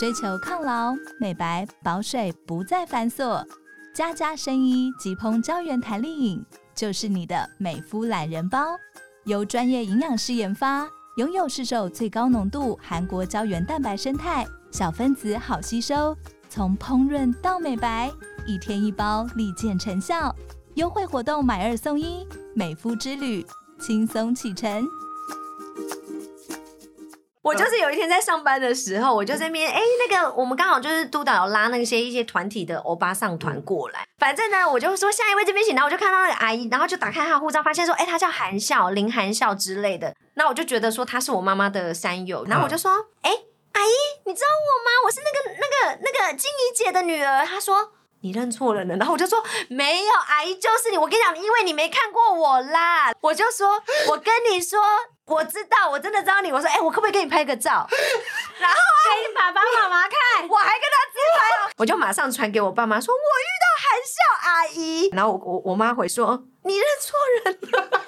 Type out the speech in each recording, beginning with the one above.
追求抗老、美白、保水不再繁琐，家家生医即烹胶原弹力饮就是你的美肤懒人包。由专业营养师研发，拥有市售最高浓度韩国胶原蛋白生态，小分子好吸收，从烹饪到美白，1天1包，立见成效。优惠活动买2送1，美肤之旅轻松启程。 我就是有一天在上班的时候，我就在那边那个我们刚好就是督导有拉那些一些团体的欧巴桑团过来，反正呢我就说下一位这边请，然后我就看到那个阿姨，然后就打开她的护照，发现说她叫韩笑，林韩笑之类的，那我就觉得说她是我妈妈的山友，然后我就说阿姨你知道我吗？我是那个金怡姐的女儿。她说你认错人了，然后我就说没有，阿姨就是你，我跟你讲，因为你没看过我啦。我就说我跟你说我知道，我真的知道你。我说我可不可以给你拍个照？然后给爸爸妈妈看，我还跟他自拍我就马上传给我爸妈说我遇到韩笑阿姨，然后我妈回说你认错人了。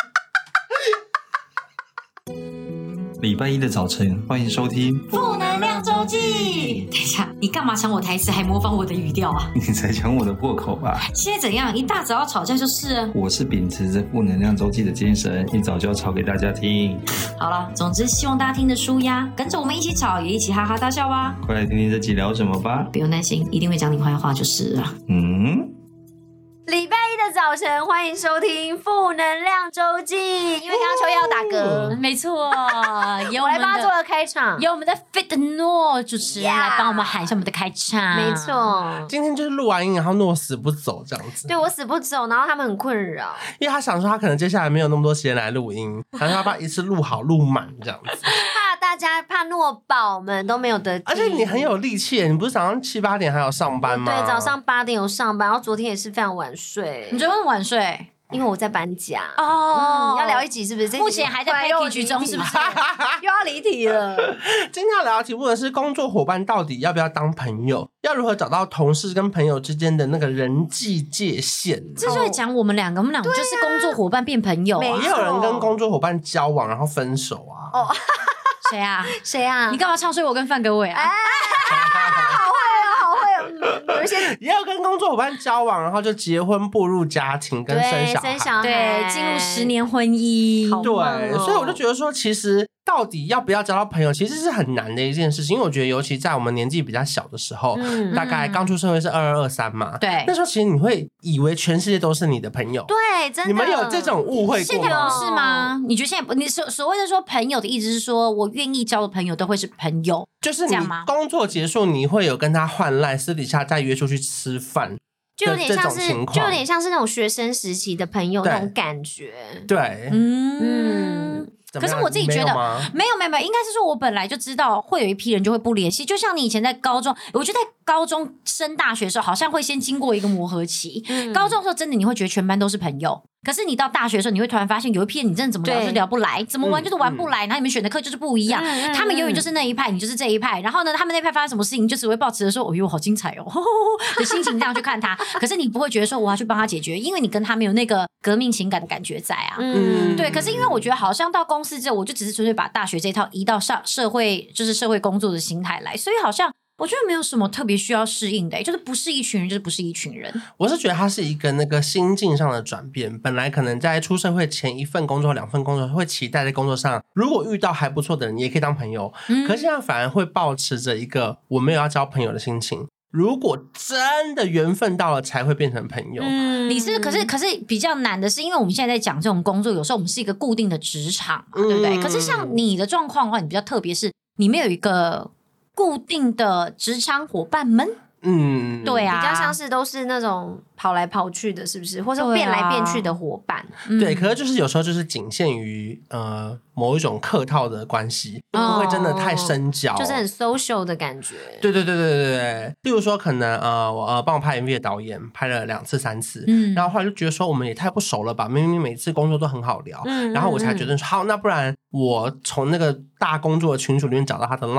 礼拜一的早晨，欢迎收听负能量周记。等一下，你干嘛抢我台词，还模仿我的语调啊？ 你才抢我的破口吧？ 现在怎样？一大早要吵架就是了。 我是秉持着负能量周记的精神，一早就要吵给大家听。 好了，总之希望大家听得舒压，跟着我们一起吵，也一起哈哈大笑吧。 快来听听这集聊什么吧。 不用担心，一定会讲你坏话就是了。 礼拜一的早晨，欢迎收听负能量周记。因为刚刚秋叶要打嗝， 没错， 我来帮他做个开场， 由我们的 Fit 诺主持人来帮我们喊一下我们的开场。 没错， 今天就是录完音，然后诺死不走这样子。 对，我死不走，然后他们很困扰， 因为他想说他可能接下来没有那么多时间来录音，然后他把一次录好录满这样子。 怕诺宝们都没有得听。 而且你很有力气，你不是早上7、8点还有上班吗？ 对，早上8点有上班，然后昨天也是非常晚睡。 你昨天晚睡？ 因为我在搬家要聊一集是不是？ 目前还在 package 中是不是？ 又要离题了。 今天要聊的题目呢是工作伙伴到底要不要当朋友？要如何找到同事跟朋友之间的那个人际界限？ 这就会讲我们两个就是工作伙伴变朋友也有人跟工作伙伴交往然后分手啊。 谁啊？ 谁啊？ 你干嘛唱衰我跟范格伟啊？ 好会哦，有一些也有跟工作伙伴交往，然后就结婚步入家庭跟生小孩， 对，进入10年婚姻， 对，所以我就觉得说，其实到底要不要交到朋友，其实是很难的一件事情。因为我觉得，尤其在我们年纪比较小的时候，大概刚出社会是22、23嘛， 对， 那时候其实你会以为全世界都是你的朋友， 对，真的。 你们有这种误会过吗？ 现在不是吗？你觉得现在不？你所谓的说朋友的意思是说，我愿意交的朋友都会是朋友， 就是你工作结束，你会有跟他换赖，私底下再约出去吃饭。 就有点像是那种学生时期的朋友那种感觉。 对， 可是我自己觉得没有，应该是说我本来就知道会有一批人就会不联系，就像你以前在高中，我觉得在高中升大学的时候，好像会先经过一个磨合期。高中的时候真的你会觉得全班都是朋友，可是你到大学的时候，你会突然发现有一批人你真的怎么聊就聊不来，怎么玩就是玩不来，然后你们选的课就是不一样，他们永远就是那一派，你就是这一派，然后呢，他们那一派发生什么事情，你就只会抱持着说，哦哟，好精彩哦的心情这样去看他，可是你不会觉得说我要去帮他解决，因为你跟他没有那个革命情感的感觉在啊。对。可是因为我觉得好像到公司之后，我就只是纯粹把大学这一套移到社会，就是社会工作的心态来，所以好像我觉得没有什么特别需要适应的，就是不是一群人，就是不是一群人。 我是觉得它是一个那个心境上的转变。本来可能在出社会前1份工作、2份工作，会期待在工作上，如果遇到还不错的人，也可以当朋友。可是现在反而会抱持着一个我没有要交朋友的心情。如果真的缘分到了，才会变成朋友。 可是比较难的是，因为我们现在在讲这种工作，有时候我们是一个固定的职场嘛，对不对？可是像你的状况的话，你比较特别，是你没有一个固定的职场伙伴们。对啊， 比较像是都是那种跑来跑去的，是不是？或者变来变去的伙伴。 对，可是就是有时候就是仅限于某一种客套的关系，不会真的太深交， 就是很 social 的感觉。 对。例如说，可能我帮我拍 MV 的导演拍了2次3次，然后后来就觉得说我们也太不熟了吧，明明每次工作都很好聊，然后我才觉得说好，那不然我从那个大工作的群组里面找到他的 line。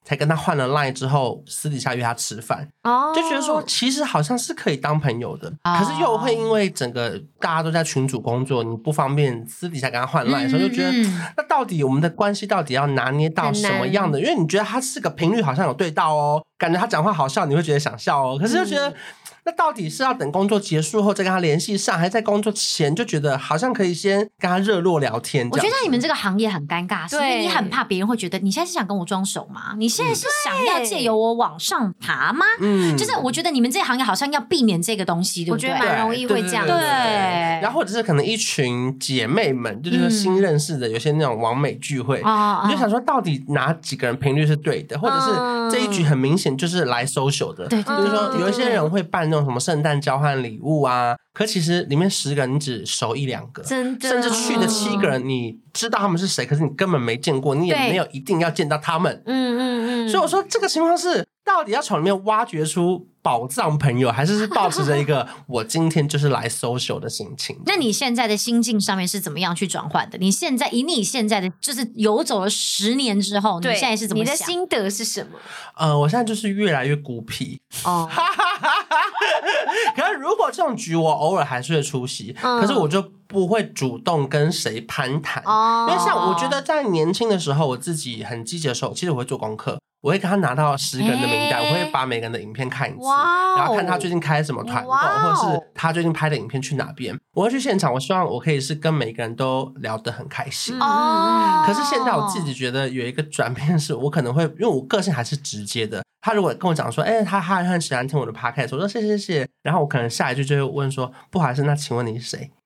才跟他换了 LINE 之后，私底下约他吃饭，就觉得说其实好像是可以当朋友的，可是又会因为整个大家都在群组工作，你不方便私底下跟他换 LINE 的时候，就觉得那到底我们的关系到底要拿捏到什么样的？因为你觉得他是个频率好像有对到哦，感觉他讲话好笑，你会觉得想笑哦，可是就觉得。那到底是要等工作结束后再跟他联系上，还是在工作前就觉得好像可以先跟他热络聊天？ 我觉得你们这个行业很尴尬，是因为你很怕别人会觉得你现在是想跟我装熟吗？你现在是想要借由我往上爬吗？就是我觉得你们这个行业好像要避免这个东西，对不对？ 我觉得蛮容易会这样。 对， 然后或者是可能一群姐妹们，就是新认识的，有些那种网美聚会，你就想说到底哪几个人频率是对的，或者是这一局很明显就是来 social 的， 对， 就是说有一些人会办那种什么圣诞交换礼物啊，可其实里面10个人你只熟1-2个， 真的， 甚至去的7个人你知道他们是谁，可是你根本没见过，你也没有一定要见到他们。所以我说这个情况是到底要从里面挖掘出宝藏朋友，还是抱持着一个我今天就是来 social 的心情？ 那你现在的心境上面是怎么样去转换的？你现在以你现在的就是游走了10年之后，你现在是怎么想？ 你的心得是什么？ 我现在就是越来越孤僻哦。可是如果这种局我偶尔还是会出席，可是我就不会主动跟谁攀谈，因为像我觉得在年轻的时候，我自己很积极的时候，其实我会做功课。我会跟他拿到10个人的名单，我会把每个人的影片看一次，然后看他最近开什么团购，或者是他最近拍的影片去哪边。我会去现场，我希望我可以是跟每个人都聊得很开心。可是现在我自己觉得有一个转变是，我可能会因为我个性还是直接的。他如果跟我讲说，他很喜欢听我的 podcast， 我说谢谢，然后我可能下一句就会问说，不好意思，那请问你是谁？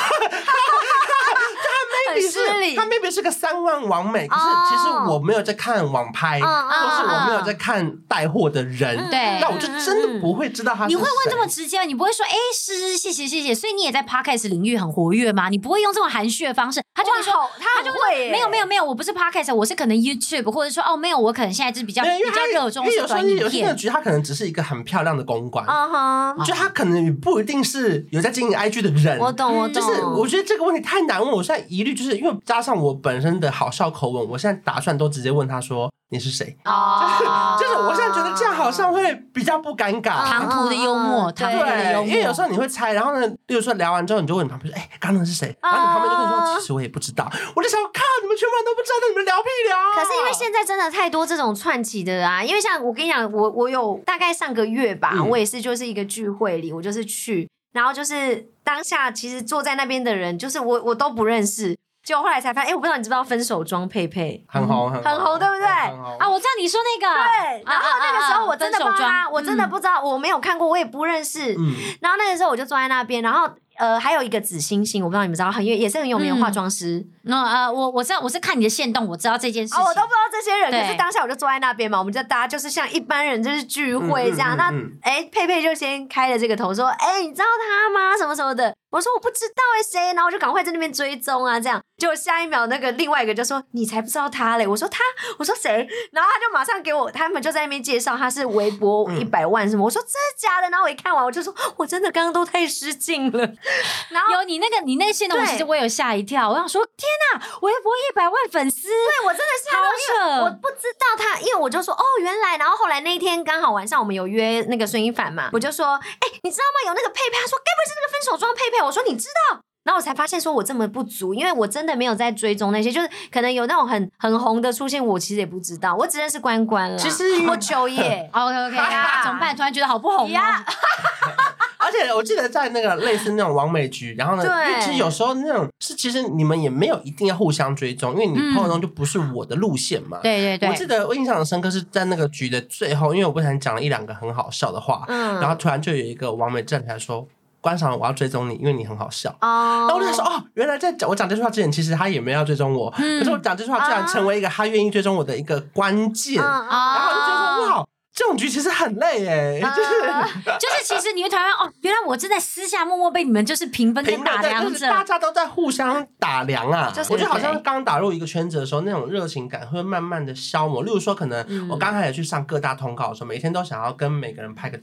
他 maybe 是个3万网美，可是其实我没有在看网拍，或是我没有在看带货的人，那我就真的不会知道他是谁。 你会问这么直接，你不会说是谢谢，所以你也在 podcast 领域很活跃吗？你不会用这种含蓄的方式，他就会说他就会没有，我不是 podcast， 我是可能 YouTube， 或者说没有，我可能现在就是比较热衷社团影片。 有些的局他可能只是一个很漂亮的公关，就他可能不一定是有在经营 IG 的人。 我懂， 就是我觉得这个问题太难问，我现在疑虑就是因为加上我本身的好笑口吻，我现在打算都直接问他说你是谁？就是我现在觉得这样好像会比较不尴尬， 唐突的幽默， 对，因为有时候你会猜，然后呢，例如说聊完之后，你就问你旁边说，刚刚那是谁？然后你旁边就跟你说，其实我也不知道。我就想，靠，你们全部人都不知道，那你们聊屁聊。 可是因为现在真的太多这种串起的啊，因为像我跟你讲，我有大概上个月吧，我也是就是一个聚会里，我就是去，然后就是当下其实坐在那边的人，就是我都不认识。结果后来才发现，我不知道你知不知道分手装佩佩很红， 对不对？ 我知道你说那个， 对。然后那个时候我真的不知道，我真的不知道，我没有看过，我也不认识。然后那个时候我就坐在那边，然后还有一个紫星星，我不知道你们知道，也是很有名的化妆师。 我知道，我是看你的限动，我知道这件事情。 我都不知道这些人，可是当下我就坐在那边嘛，我们就大家就是像一般人就是聚会这样。那佩佩就先开了这个头说，你知道他吗？什么什么的。我说我不知道谁，然后我就赶快在那边追踪啊，这样。结果下一秒那个另外一个就说你才不知道他嘞，我说谁？然后他就马上给我，他们就在那边介绍他是微博100万什么，我说真的假的？然后我一看完我就说我真的刚刚都太失敬了。然后有你那个线动，其实我有吓一跳，我想说天哪，微博100万粉丝， 对我真的吓到， 好扯， 我不知道他，因为我就说原来，然后后来那一天刚好晚上我们有约那个孙一凡嘛，我就说你知道吗？有那个佩佩，他说该不会是那个分手装佩佩？我说你知道。然后我才发现说我这么不足，因为我真的没有在追踪那些，就是可能有那种很红的出现，我其实也不知道，我只认识关关了。 其实或秋叶 ，OK 啊，怎么办？突然觉得好不红啊！ 而且我记得在那个类似那种网美局，然后呢，因为其实有时候那种是其实你们也没有一定要互相追踪，因为你朋友中就不是我的路线嘛。 对， 我记得我印象很深刻是在那个局的最后，因为我不小心讲了1-2个很好笑的话，然后突然就有一个网美站起来说。观赏我要追踪你，因为你很好笑。然后我就说原来在我讲这句话之前，其实他也没有要追踪我，可是我讲这句话居然成为一个他愿意追踪我的一个关键。然后就觉得说哇，这种局其实很累就是其实你会突然原来我正在私下默默被你们就是评分跟打量着， 就是大家都在互相打量啊。我觉得好像刚打入一个圈子的时候，那种热情感会慢慢的消磨。例如说，可能我刚开始去上各大通告的时候，每天都想要跟每个人拍个照。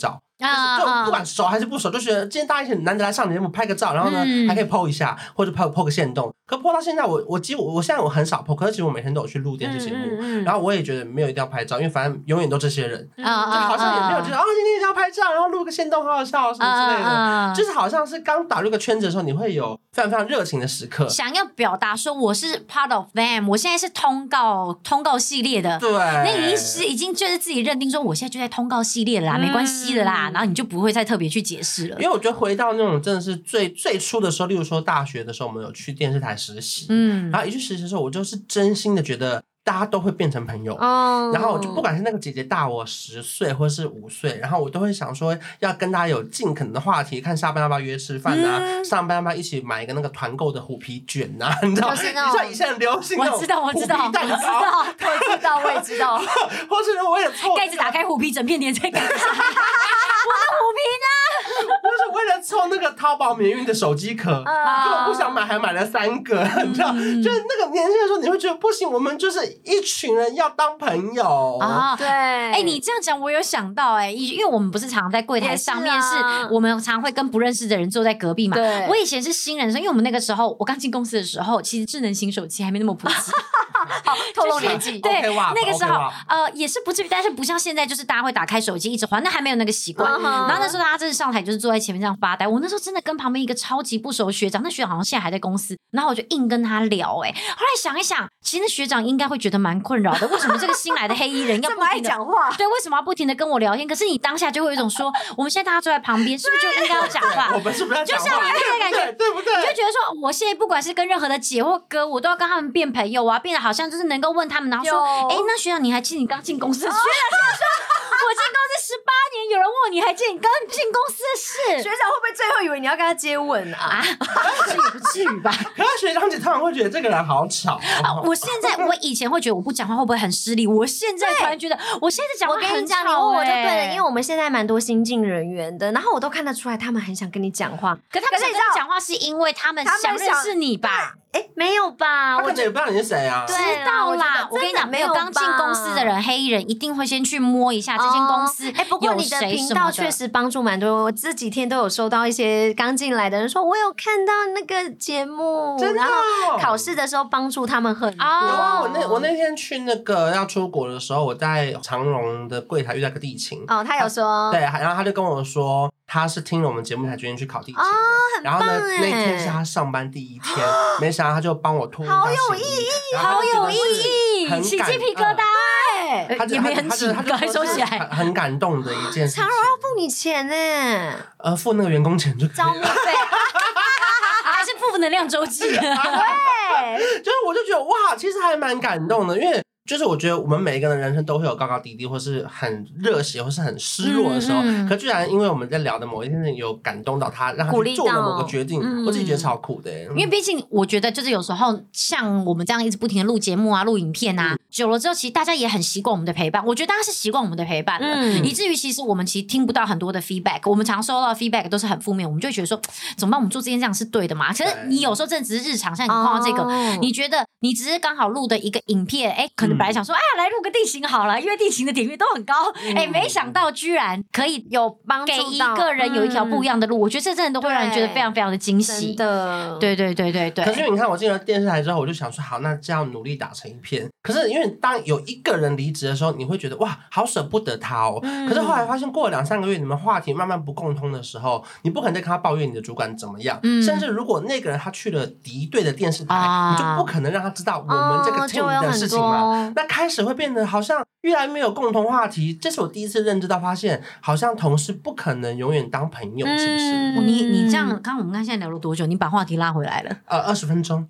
就不管熟还是不熟，就觉得今天大家一起难得来上节目拍个照，然后呢还可以 po 一下，或者 po 个限动。可 po 到现在我现在我很少 po， 可是其实我每天都有去录电视节目，然后我也觉得没有一定要拍照，因为反正永远都这些人，就好像也没有觉得今天一定要拍照，然后录个限动好好笑什么之类的，就是好像是刚打入个圈子的时候，你会有非常非常热情的时刻， 想要表达说我是 part of them， 我现在是通告系列的， 对， 那已经就是自己认定说我现在就在通告系列了啦，没关系的啦，然后你就不会再特别去解释了。 因为我觉得回到那种真的是最初的时候，例如说大学的时候，我们有去电视台实习，然后一去实习的时候，我就是真心的觉得大家都会变成朋友，然后我就不管是那个姐姐大我10岁或是5岁，然后我都会想说要跟大家有尽可能的话题，看下班要不要约吃饭啊，上班要不要一起买一个那个团购的虎皮卷啊，你知道吗？你像以前很流行那种虎皮蛋糕， 我也知道， 或是为了凑盖子打开虎皮，整片粘在盖子上，我的虎皮呢？ 或是为了凑那个淘宝免运的手机壳，根本不想买，还买了3个，你知道？就是那个年轻的时候，你会觉得不行，我们就是一群人要当朋友啊。 对， 你这样讲我有想到因为我们不是常在柜台上面，是我们常会跟不认识的人坐在隔壁嘛。 对， 我以前是新人的时候，因为我们那个时候我刚进公司的时候，其实智能型手机还没那么普及。 好，透露年纪。 对，那个时候也是不至于，但是不像现在，就是大家会打开手机一直滑，那还没有那个习惯。然后那时候大家真的上台就是坐在前面这样发呆。我那时候真的跟旁边一个超级不熟的学长，那学长好像现在还在公司，然后我就硬跟他聊。后来想一想，其实那学长应该会觉得蛮困扰的，为什么这个新来的黑衣人要不停的讲话？ 对，为什么要不停的跟我聊天？可是你当下就会有一种说，我们现在大家坐在旁边，是不是就应该要讲话？ 我们是不是要讲话？ 就像那个感觉， 对不对？ 你就觉得说，我现在不管是跟任何的姐或哥，我都要跟他们变朋友啊，变得好像就是能够问他们，然后说，那学长你还记得你刚进公司？学长说，我进公司18年，有人问我你还记得你刚进公司的事？ 学长会不会最后以为你要跟他接吻啊？ 这也不至于吧？ 可是学长姐通常会觉得这个人好吵。 我以前会觉得我不讲话会不会很失礼，我现在突然觉得我现在讲话很吵。 我跟你讲，你问我就对了，因为我们现在蛮多新进人员的，然后我都看得出来他们很想跟你讲话， 可他们想跟你讲话是因为他们想认识你吧？ 没有吧？ 我可能也不知道你是谁啊。 知道啦，我跟你讲，没有刚进公司的人，黑衣人一定会先去摸一下这间公司。 不过你的频道确实帮助蛮多，我这几天都有收到一些刚进来的人说，我有看到那个节目，然后考试的时候帮助他们很多。 我那天去那个要出国的时候，我在长荣的柜台遇到个地勤。 他有说， 对，然后他就跟我说，他是听了我们节目才决定去考地勤的。然后呢，那天是他上班第1天，没想到他就帮我托运到行李， 好有意义， 好有意义，起鸡皮疙瘩。 他也没很起，赶快收起来。 很感动的一件事情。 长荣要付你钱呢， 付那个员工钱就可以。 招募费， 还是负能量周记？对， 就是我就觉得哇，其实还蛮感动的，因为。就是我觉得我们每一个人人生都会有高高低低，或是很热血，或是很失落的时候。可居然因为我们在聊的某一件事情有感动到他，让他去做了某个决定，我自己觉得超酷的。 因为毕竟我觉得就是有时候像我们这样一直不停的录节目啊、录影片啊，久了之后，其实大家也很习惯我们的陪伴。我觉得大家是习惯我们的陪伴了，以至于其实我们其实听不到很多的 feedback。我们常收到的 feedback 都是很负面，我们就会觉得说怎么办？我们做这件这样是对的嘛？可是你有时候真的只是日常，像你碰到这个，你觉得你只是刚好录的一个影片，可能本来想说，来录个地勤好了，因为地勤的点阅都很高，没想到居然可以有帮助给一个人有一条不一样的路，我觉得这真的都会让人觉得非常非常的惊喜。 真的， 对。 可是因为你看，我进了电视台之后，我就想说，好，那这样努力打成一片。可是因为当有一个人离职的时候，你会觉得哇，好舍不得他哦。可是后来发现，过了2-3个月，你们话题慢慢不共通的时候，你不可能再跟他抱怨你的主管怎么样。甚至如果那个人他去了敌对的电视台，你就不可能让他知道我们这个 team 的事情嘛。那开始会变得好像越来越有共同话题。这是我第一次认知到，发现好像同事不可能永远当朋友，是不是？ 你这样，刚刚我们看现在聊了多久？你把话题拉回来了 ，20分钟。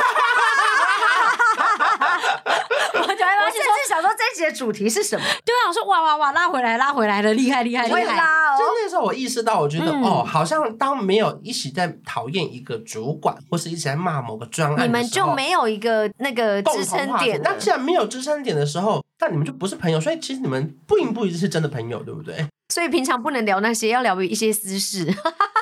我甚至想说这一集的主题是什么？ 对啊，我说哇，拉回来了，厉害！ 会拉哦。 就那时候我意识到，我觉得好像当没有一起在讨厌一个主管，或是一起在骂某个专案的时候， 你们就没有一个那个支撑点。 那既然没有支撑点的时候，那你们就不是朋友。所以其实你们不一定是真的朋友，对不对？ 所以平常不能聊那些，要聊一些私事。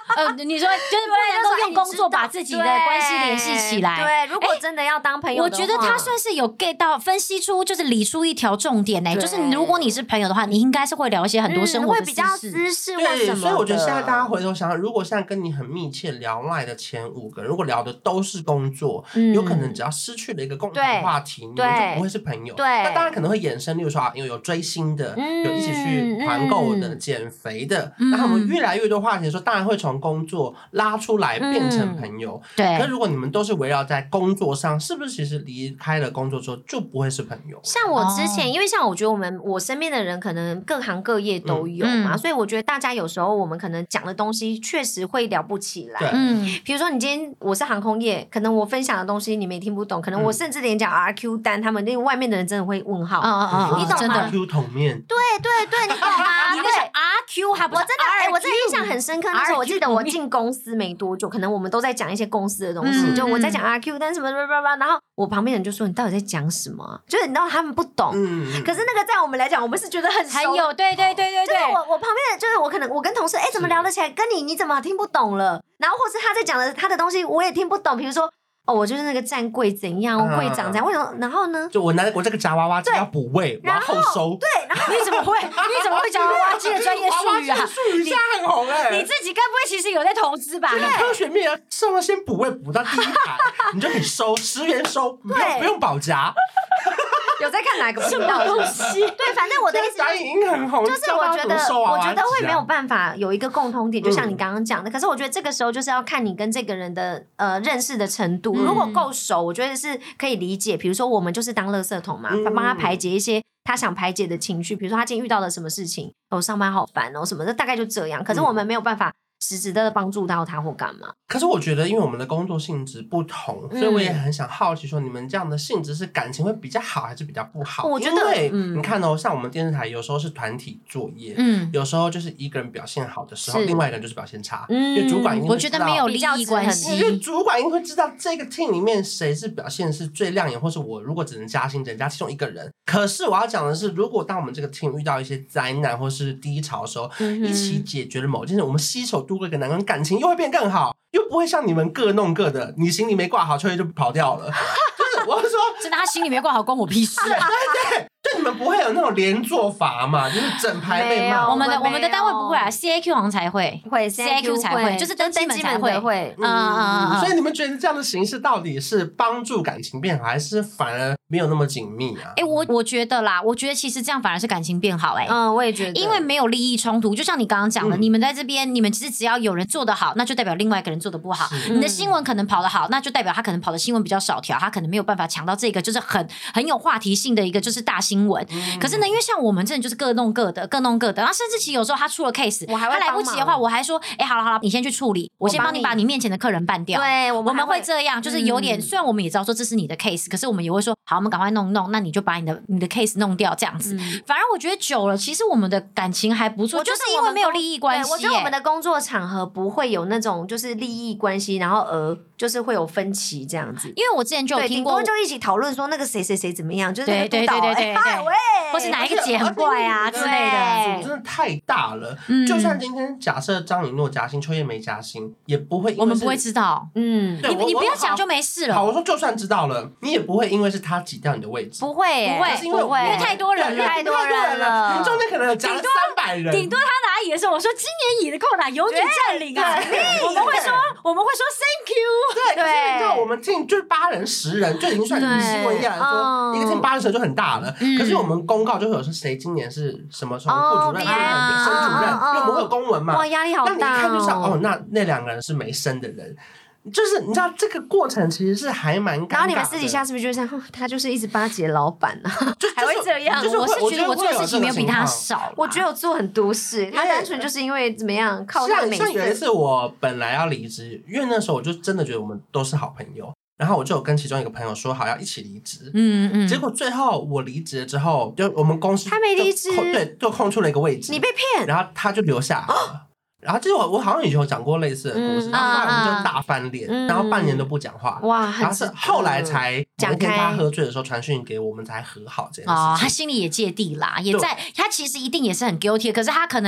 你说就是不能够用工作把自己的关系联系起来。 对，如果真的要当朋友的话， 我觉得他算是有 get 到，分析出就是理出一条重点就是如果你是朋友的话，你应该是会聊一些很多生活的会比较私事或什么的。 所以我觉得现在大家回头想想，如果现在跟你很密切聊赖的前5个人，如果聊的都是工作，有可能只要失去了一个共同话题，你们就不会是朋友。 对， 那当然可能会衍生，例如说因为有追星的，有一起去团购的、减肥的，那他们越来越多话题的时候，当然会从工作拉出来变成朋友。 对。 可是如果你们都是围绕在工作上，是不是其实离开了工作之后就不会是朋友？ 像我之前，因为像我觉得我身边的人可能各行各业都有嘛，所以我觉得大家有时候我们可能讲的东西确实会聊不起来。比如说你今天我是航空业，可能我分享的东西你们也听不懂，可能我甚至连讲 RQ 单，他们那外面的人真的会问号。你懂吗 ？RQ 桶面。 对，你懂吗？ 你那是 RQ 还不是？ 我真的印象很深刻。那时候我记得我进公司没多久，可能我们都在讲一些公司的东西，就我在讲 RQ 单什么然后我旁边人就说你到底在讲什么？就是你知道他们不懂，可是那个在我们来讲，我们是觉得很有对。 就是我旁边的，就是我可能我跟同事怎么聊得起来，跟你怎么听不懂了？然后或是他在讲的他的东西我也听不懂，比如说。我就是那个站柜怎样，柜长怎样，为什么？然后呢？ 就我这个夹娃娃机要补位，我要后收。 对，然后你怎么会讲娃娃机的专业术语啊？ 术语现在很红你自己该不会其实有在投资吧？ 你科学面上了先补位补到第1排，你就可以收10元收，不用保夹。 有在看哪个频道东西？对，反正我的意思很红， 就是我觉得会没有办法有一个共同点，就像你刚刚讲的。可是我觉得这个时候就是要看你跟这个人的认识的程度。如果够熟，我觉得是可以理解。比如说我们就是当垃圾桶嘛，帮他排解一些他想排解的情绪。比如说他今天遇到了什么事情，上班好烦什么的，大概就这样。可是我们没有办法实质的帮助到他或干嘛。 可是我觉得因为我们的工作性质不同，所以我也很想好奇说，你们这样的性质是感情会比较好还是比较不好？ 我觉得你看像我们电视台有时候是团体作业，有时候就是一个人表现好的时候，另外一个人就是表现差，因为主管一定会知道， 我觉得没有利益关系， 因为主管一定会知道这个 team 里面谁是表现是最亮眼，或是我如果只能加薪只能加其中一个人。可是我要讲的是，如果当我们这个 team 遇到一些灾难或是低潮的时候，一起解决了某件事，我们携手度过一个难关，感情又会变更好，又不会像你们各弄各的，你行李没挂好，秋叶就跑掉了。就是我是说， 真的，他行李没挂好，关我屁事。 对，就你们不会有那种连坐法嘛？就是整排被骂。 我们的单位不会啊 ，CAQ 好像才会，CAQ 才会，就是登记门才会。 所以你们觉得这样的形式到底是帮助感情变好，还是反而没有那么紧密啊？ 我觉得啦，我觉得其实这样反而是感情变好。 我也觉得， 因为没有利益冲突。就像你刚刚讲的，你们在这边，你们其实只要有人做得好，那就代表另外一个人做得不好。你的新闻可能跑得好，那就代表他可能跑的新闻比较少条，他可能没有办法抢到这个就是很有话题性的一个就是大新闻。可是呢，因为像我们真的就是各弄各的，然后甚至其实有时候他出了 case， 他来不及的话，我还说，好了，你先去处理，我先帮你把你面前的客人办掉。 对， 我们会这样，就是有点，虽然我们也知道说这是你的 case， 可是我们也会说，好，我们赶快弄，那你就把你的 case 弄掉，这样子。反而我觉得久了，其实我们的感情还不错，就是因为没有利益关系。 我觉得我们的工作场合不会有那种就是利益关系，然后就是会有分歧这样子。 因为我之前就有听过， 顶多就一起讨论说那个谁怎么样，就是那个督导或是哪一个姐很怪啊之类的， 真的太大了。就算今天假设张以诺加薪，秋叶没加薪，也不会， 我们不会知道。你不要讲就没事了。 好，我说就算知道了，你也不会因为是他挤掉你的位置， 不会， 因为太多人了， 你们中间可能有加了300人， 顶多他拿椅的时候，我说今年椅的扣打由你占领啊，我们会说 thank you。 对，可是你知道我们 team 就是8人10人，就已经算新闻一样说一个 team 8人就很大了。可是我们公告就会有说谁今年是什么副主任、升主任，因为我们会有公文嘛。 哇，压力好大。 那你一看就知道那2个人是没升的人。就是你知道这个过程其实是还蛮尴尬的。 然后你们私底下是不是就像他就是一直巴结老板啊？还会这样？ 我是觉得我做的事情没有比他少， 我觉得我做很多事，他单纯就是因为怎么样靠他美色。 像有一次我本来要离职，因为那时候我就真的觉得我们都是好朋友，然后我就有跟其中一个朋友说好要一起离职。结果最后我离职了之后，就我们公司他没离职， 对，就空出了一个位置， 你被骗， 然后他就留下来了。然后就是我好像以前有讲过类似的故事，然后后来我们就大翻脸，然后半年都不讲话， 哇！ 然后是后来才某一天他喝醉的时候传讯给我们才和好这件事情。 他心里也芥蒂啦，也在他其实一定也是很 guilty， 可是他可能真的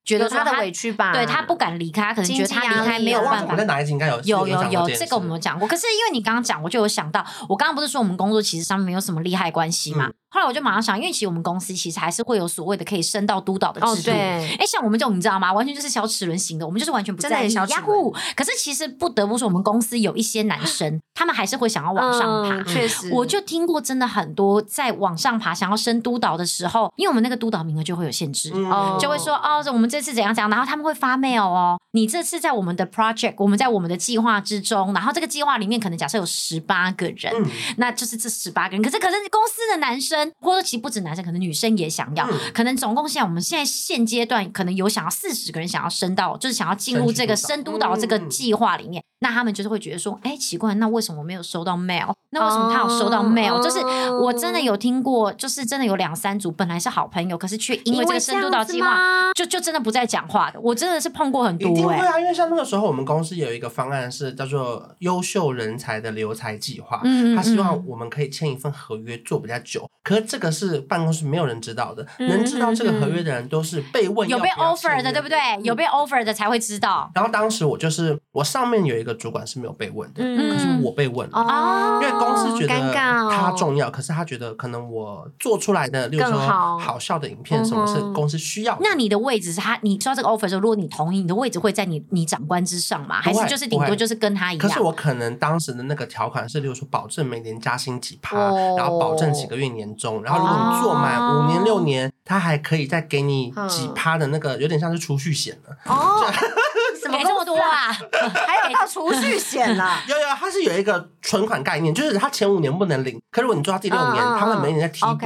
觉得说他的委屈吧， 对他不敢离开，可能觉得他离开没有办法。 我们在哪一集应该有这个我们有讲过。可是因为你刚刚讲，我就有想到，我刚刚不是说我们工作其实上面没有什么利害关系嘛？后来我就马上想，因为其实我们公司其实还是会有所谓的可以升到督导的制度。对，像我们这种你知道吗？完全就是小齿轮型的，我们就是完全不在意小齿轮。可是其实不得不说，我们公司有一些男生，他们还是会想要往上爬。 确实， 我就听过真的很多在往上爬想要升督导的时候，因为我们那个督导名额就会有限制，就会说我们这次怎样怎样，然后他们会发 mail 你这次在我们的 project， 我们在我们的计划之中，然后这个计划里面可能假设有18个人，那就是这18个人。可是公司的男生，或者其实不止男生，可能女生也想要，可能总共我们现在现阶段可能有想要40个人想要升到，就是想要进入这个升督导这个计划里面，那他们就是会觉得说，奇怪，那为什么我没有收到 mail？ 那为什么他有收到 mail？ 就是我真的有听过，就是真的有2-3组本来是好朋友，可是却因为这个升督导计划，就真的不再讲话的。我真的是碰过很多。 一定会啊，因为像那个时候我们公司有一个方案是叫做优秀人才的留才计划，他希望我们可以签一份合约做比较久，可是这个是办公室没有人知道的，能知道这个合约的人都是被问有被 offer 的，对不对？有被 offer 的才会知道。 然后当时我上面有一个主管是没有被问的，可是我被问了，因为公司觉得他重要，可是他觉得可能我做出来的，例如说好笑的影片什么是公司需要的。 那你的位置是你收到这个 offer 的时候，如果你同意，你的位置会在你长官之上吗？还是就是顶多就是跟他一样？ 可是我可能当时的那个条款是，例如说保证每年加薪几%，然后保证几个月年终，然后如果你做满5年6年，他还可以再给你几%的那个，有点像是储蓄险了。 怎么这么多啊？ 还有到储蓄险啦？ 有，它是有一一个存款概念，就是他前5年不能领，可如果你做到第6年，他会每年再提拨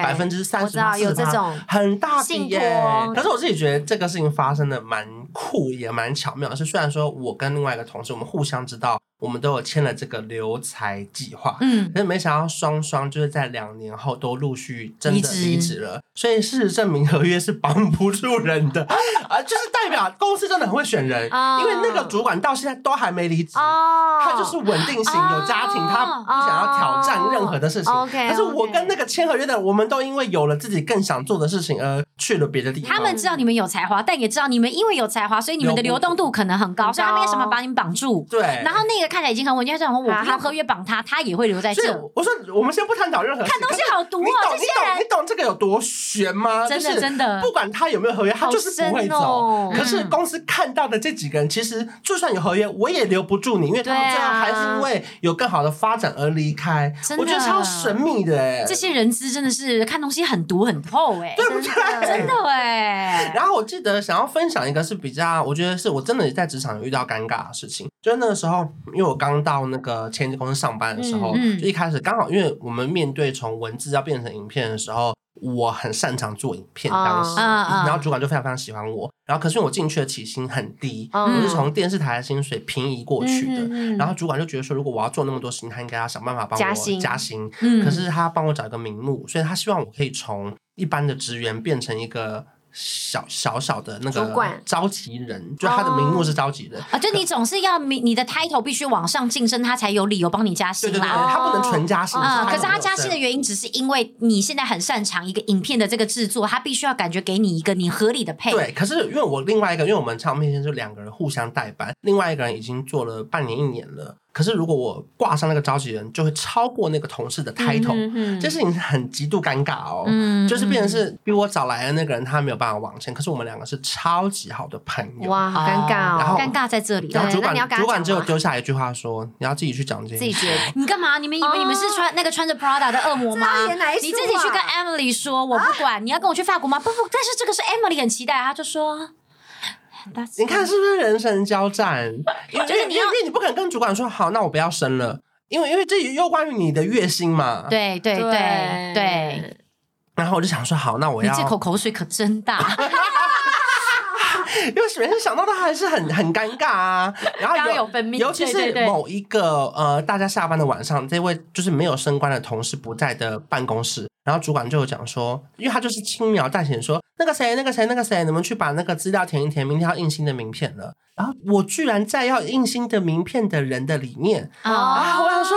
30%、40%，很大笔耶。可是我自己觉得这个事情发生的蛮酷，也蛮巧妙的。是虽然说我跟另外一个同事，我们互相知道，我们都有签了这个留才计划，可是没想到双就是在2年后都陆续真的离职了，所以事实证明合约是绑不住人的就是代表公司真的很会选人，因为那个主管到现在都还没离职，他就是稳定型，有家庭，他不想要挑战任何的事情。可是我跟那个签合约的，我们都因为有了自己更想做的事情而去了别的地方。 他们知道你们有才华，但也知道你们因为有才华，所以你们的流动度可能很高，所以他们也想办法把你们绑住。 对， 然后那个看起来已经很稳定，他就想说我不用合约绑他，他也会留在这。 我说我们先不探讨任何事， 看东西好毒哦，这些人你懂这个有多悬吗？ 真的， 不管他有没有合约，他就是不会走。可是公司看到的这几个人，其实就算有合约，我也留不住你，因为他们最后还是因为有更好的发展而离开。我觉得超神秘的哎， 这些人资真的是看东西很毒很透哎， 对不对？ 真的哎。 然后我记得想要分享一个是比较，我觉得是我真的在职场有遇到尴尬的事情，就是那个时候，因为我刚到那个前一家公司上班的时候，就一开始刚好因为我们面对从文字要变成影片的时候，我很擅长做影片当时，然后主管就非常非常喜欢我，然后可是我进去的起薪很低，我是从电视台的薪水平移过去的，然后主管就觉得说，如果我要做那么多事情，他应该要想办法帮我加薪，可是他帮我找一个名目，所以他希望我可以从一般的职员变成一个小的那个召集人，就他的名目是召集人就你总是要你的 title 必须往上晋升，他才有理由帮你加薪啦。 对，他不能纯加薪可是他加薪的原因只是因为你现在很擅长一个影片的这个制作，他必须要感觉给你一个你合理的配。 对，可是因为我另外一个，因为我们唱片线是2个人互相代班，另外一个人已经做了半年1年了。可是如果我挂上那个召集人，就会超过那个同事的 title，这事情很极度尴尬哦。就是变成是比我早来的那个人，他没有办法往前，可是我们2个是超级好的朋友。 哇，好尴尬哦！ 然后尴尬在这里。 然后主管只有丢下一句话说：“你要自己去讲这件事。” 自己觉得你干嘛？你们以为你们是穿着 Prada 的恶魔吗？你自己去跟 Emily 说，我不管，你要跟我去法国吗？不，但是这个是 Emily 很期待，他就说。 你看是不是人神交战？ 就是因为你不可能跟主管说好，那我不要升了，因为这又关于你的月薪嘛。 对。 然后我就想说好，那我要。 你这口水可真大。 因为每次想到他还是很尴尬啊，然后有分泌， 尤其是某一个大家下班的晚上，这位就是没有升官的同事不在的办公室，然后主管就有讲说，因为他就是轻描淡写说那个谁，你们去把那个资料填一填，明天要印新的名片了。然后我居然在要印新的名片的人的里面我想说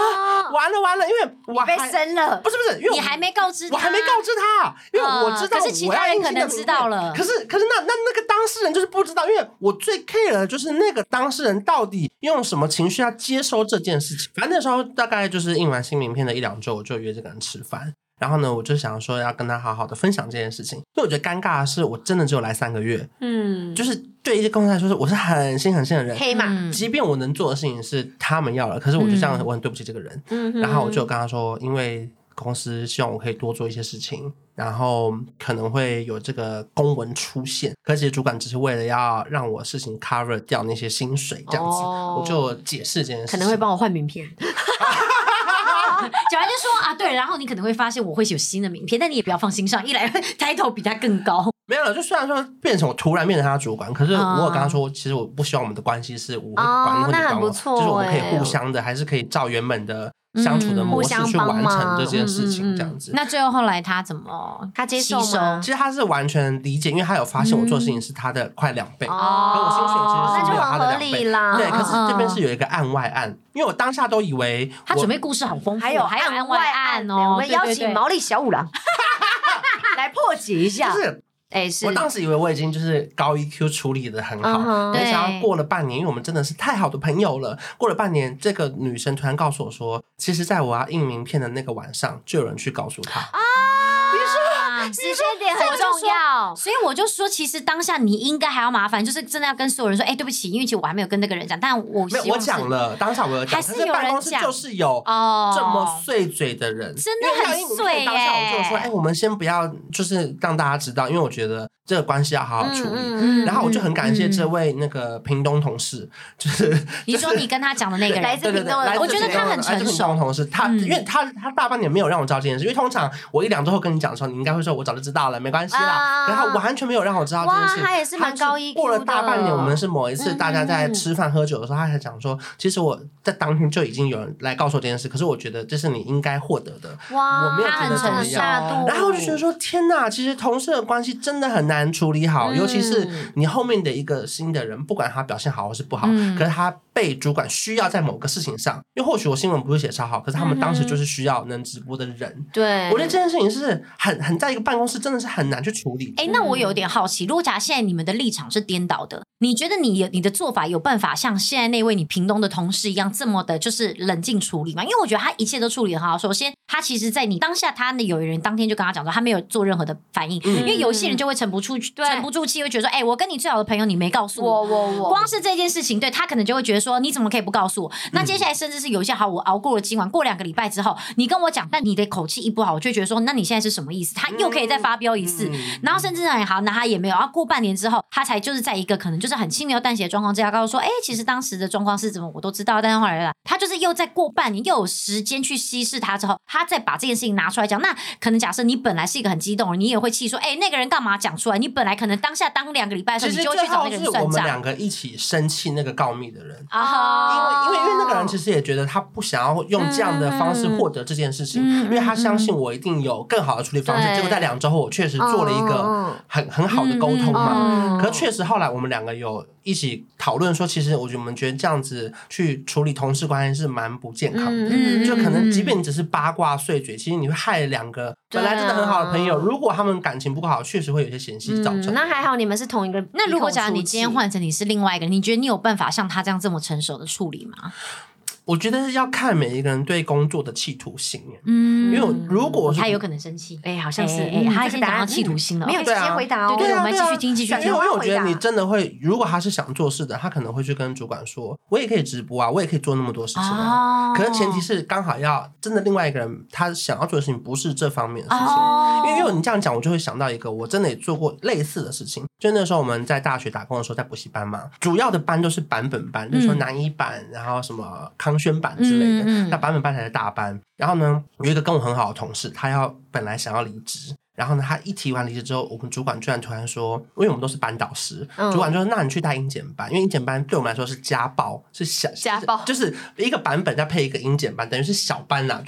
完了，因为我被生了， 不是，因为你还没告知他， 我还没告知他，因为我知道， 可是其他人可能知道了。 可是那个当事人就是不知道，因为我最 care 的就是那个当事人到底用什么情绪要接收这件事情。反正那时候大概就是印完新名片的1-2周，我就约这个人吃饭。然后呢，我就想说要跟他好好的分享这件事情，因为我觉得尴尬的是，我真的只有来3个月，就是对一些公司来说，我是很新的人， 黑马。 即便我能做的事情是他们要了，可是我就这样，我很对不起这个人。然后我就跟他说，因为公司希望我可以多做一些事情，然后可能会有这个公文出现，可是主管只是为了要让我事情 cover 掉那些薪水这样子，我就解释这件事情， 可能会帮我换名片。 讲完就说啊，对，然后你可能会发现我会有新的名片，但你也不要放心上，一来title比他更高。 没有了，就虽然说我突然变成他主管，可是我有跟他说，其实我不希望我们的关系是我会管你或你管我，就是我们可以互相的，还是可以照原本的相处的模式去完成这件事情，这样子。 那最后来他怎么他接受吗？ 其实他是完全理解，因为他有发现我做的事情是他的快2倍，跟我薪水其实是没有他的2倍啦。 对，可是这边是有一个案外案，因为我当下都以为他准备故事好丰富， 还有案外案哦。 我们邀请毛利小五郎来破解一下。 我当时以为我已经就是高 EQ 处理的很好，没想到过了半年，因为我们真的是太好的朋友了。过了半年，这个女生突然告诉我说，其实在我要印名片的那个晚上，就有人去告诉她。 时间点很重要， 所以我就说，其实当下你应该还要麻烦，就是真的要跟所有人说，对不起，因为其实我还没有跟那个人讲，但我没有，我讲了，当场我有讲， 还是有人讲， 就是有这么碎嘴的人， 真的很碎耶。 当下我就说，我们先不要，就是让大家知道，因为我觉得这个关系要好好处理。然后我就很感谢这位那个屏东同事，就是你说你跟他讲的那个人， 来自屏东的， 我觉得他很成熟。 同事他，因为他大半年没有让我知道这件事，因为通常我1-2周后跟你讲的时候，你应该会说我早就知道了，没关系啦。可是他完全没有让我知道这件事。 他也是蛮高EQ的。 过了大半年，我们是某一次大家在吃饭喝酒的时候，他才讲说，其实我在当天就已经有人来告诉我这件事，可是我觉得这是你应该获得的，我没有觉得怎么样。然后我就觉得说，天哪，其实同事的关系真的很难处理好，尤其是你后面的一个新的人，不管他表现好或是不好，可是他被主管需要在某个事情上，因为或许我新闻不是写超好，可是他们当时就是需要能直播的人。 对， 我觉得这件事情是很在一个办公室真的是很难去处理。 那我有点好奇，如果假如现在你们的立场是颠倒的，你觉得你的做法有办法像现在那位你屏东的同事一样这么的就是冷静处理吗？因为我觉得他一切都处理很好。首先他其实在你当下，他有人当天就跟他讲说他没有做任何的反应，因为有些人就会沉不住气，会觉得说我跟你最好的朋友你没告诉我光是这件事情，对他可能就会觉得说你怎么可以不告诉我。那接下来甚至是有一些好，我熬过了今晚，过2个礼拜之后你跟我讲，但你的口气一不好，我就会觉得说那你现在是什么意思？他又可以再发飙一次，然后甚至好，那他也没有，过半年之后他才就是在一个可能就是很轻描淡写的状况之下告诉说其实当时的状况是怎么我都知道，但是后来他就是又再过半年又有时间去稀释他之后，他再把这件事情拿出来讲。那可能假设你本来是一个很激动的，你也会气说那个人干嘛讲出来，你本来可能当下当2个礼拜的时候你就会去找那个人算账。 我们2个一起生气那个告密的人因为那个人其实也觉得他不想要用这样的方式获得这件事情，因为他相信我一定有更好的处理方式。结果在2周后我确实做了一个很好的沟通嘛。可是确实后来我们2个有一起讨论说，其实我们觉得这样子去处理同事关系是蛮不健康的。就可能即便你只是八卦碎嘴，其实你会害了2个本来真的很好的朋友，如果他们感情不够好，确实会有些嫌隙造成。 那还好你们是同一个。 那如果假如你今天换成你是另外一个人，你觉得你有办法像他这样这么成熟的处理吗？ 我觉得要看每一个人对工作的企图心。因为如果他有可能生气， 好像是他先讲到企图心了， 没有直接回答对，我们继续听。 因为我觉得你真的会，如果他是想做事的，他可能会去跟主管说，我也可以直播啊，我也可以做那么多事情啊。可是前提是刚好要真的另外一个人他想要做的事情不是这方面的事情。因为你这样讲，我就会想到一个，我真的也做过类似的事情。就那时候我们在大学打工的时候，在补习班嘛，主要的班都是版本班，就是说南一班，然后什么康轩版之类的。那版本班才是大班。然后呢，有一个跟我很好的同事，他本来想要离职，然后呢，他一提完离职之后，我们主管居然突然说，因为我们都是班导师，主管就说那你去带英检班，因为英检班对我们来说是家暴，是家暴，就是一个版本再配一个英检班，等于是小班啦，就是